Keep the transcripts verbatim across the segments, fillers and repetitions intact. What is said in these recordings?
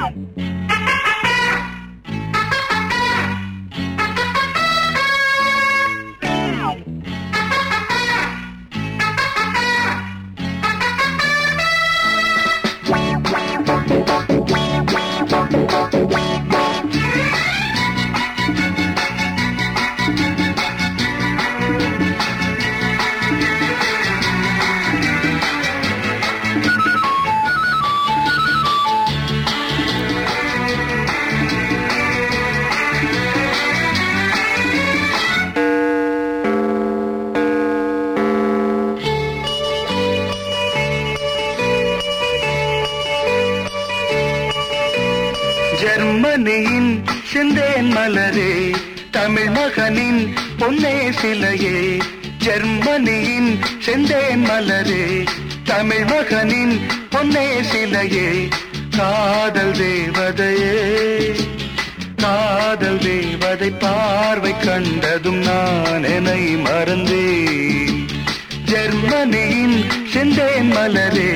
ஜெர்மனியின் செந்தேன் மலரே, தமிழ் மகனின் பொன்னே சிலையே. ஜெர்மனியின் செந்தேன் மலரே, தமிழ் மகனின் பொன்னே சிலையே. காதல் தேவதையே, காதல் தேவதை பார்வை கண்டதும் நான் என்னை மறந்தேன். ஜெர்மனியின் செந்தேன் மலரே.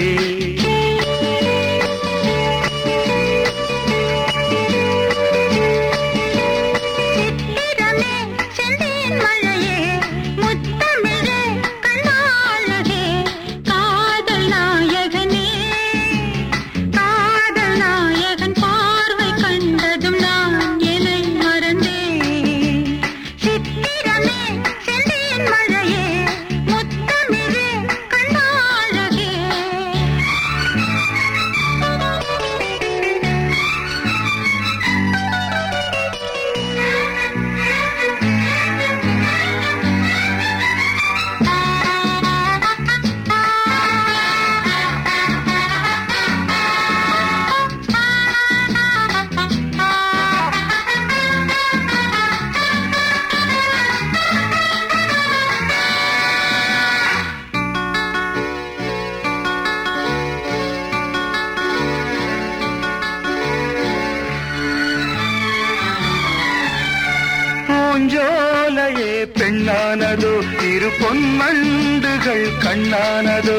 பூஞ்சோலையே பெண்ணானதோ, இரு பொன்மண்டுகள் கண்ணானதோ.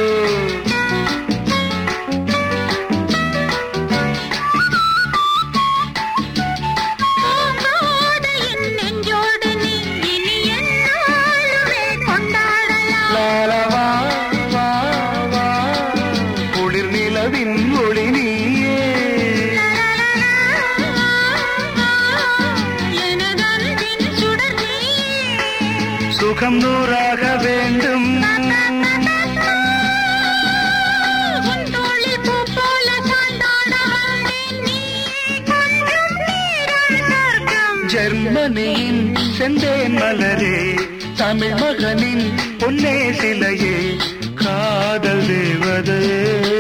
லாலவா வா வா, குளிர் நிலவின் ஒளி நீயே. சுகம் நூறாக வேண்டும். ஜெர்மனியின் செந்தேன் மலரே, தமிழ் மகனின் பொன்னே சிலையே. காதல் தேவதையே,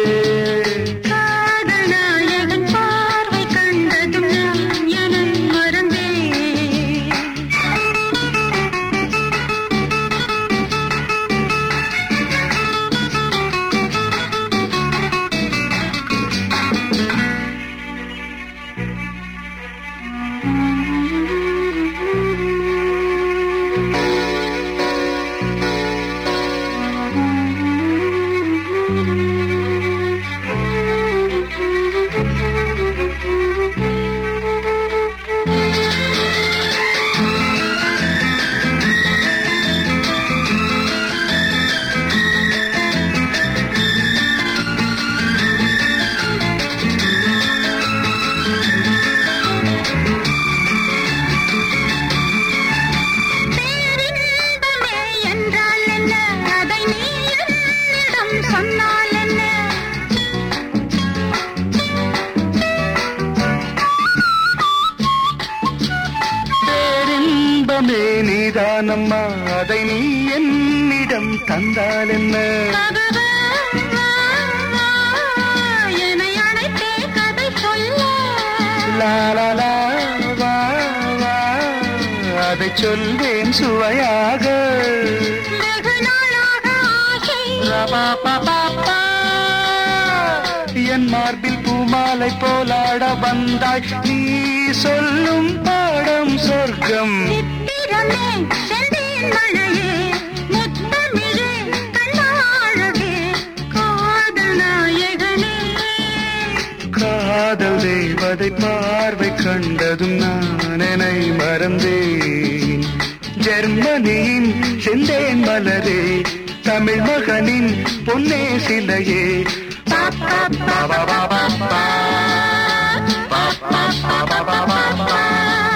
நீதானம்மா, அதை நீ என்னிடம் தந்தால் என்ன? லாலா வா வா, அதை சொல்வேன் சுவையாக. என் மார்பில் பூமாலை போலாட வந்தாய், நீ சொல்லும் பாடம் சொர்க்கம். காதல் காதல் தேவதை பார்வை கண்டதும் நான் என்னை மறந்தேன். ஜெர்மனியின் செந்தேன் மலரே, தமிழ் மகனின் பொன்னே சிலையே. பாப்பா பாப்பா பாப்பா பாப்பா பாப்பா பாப்பா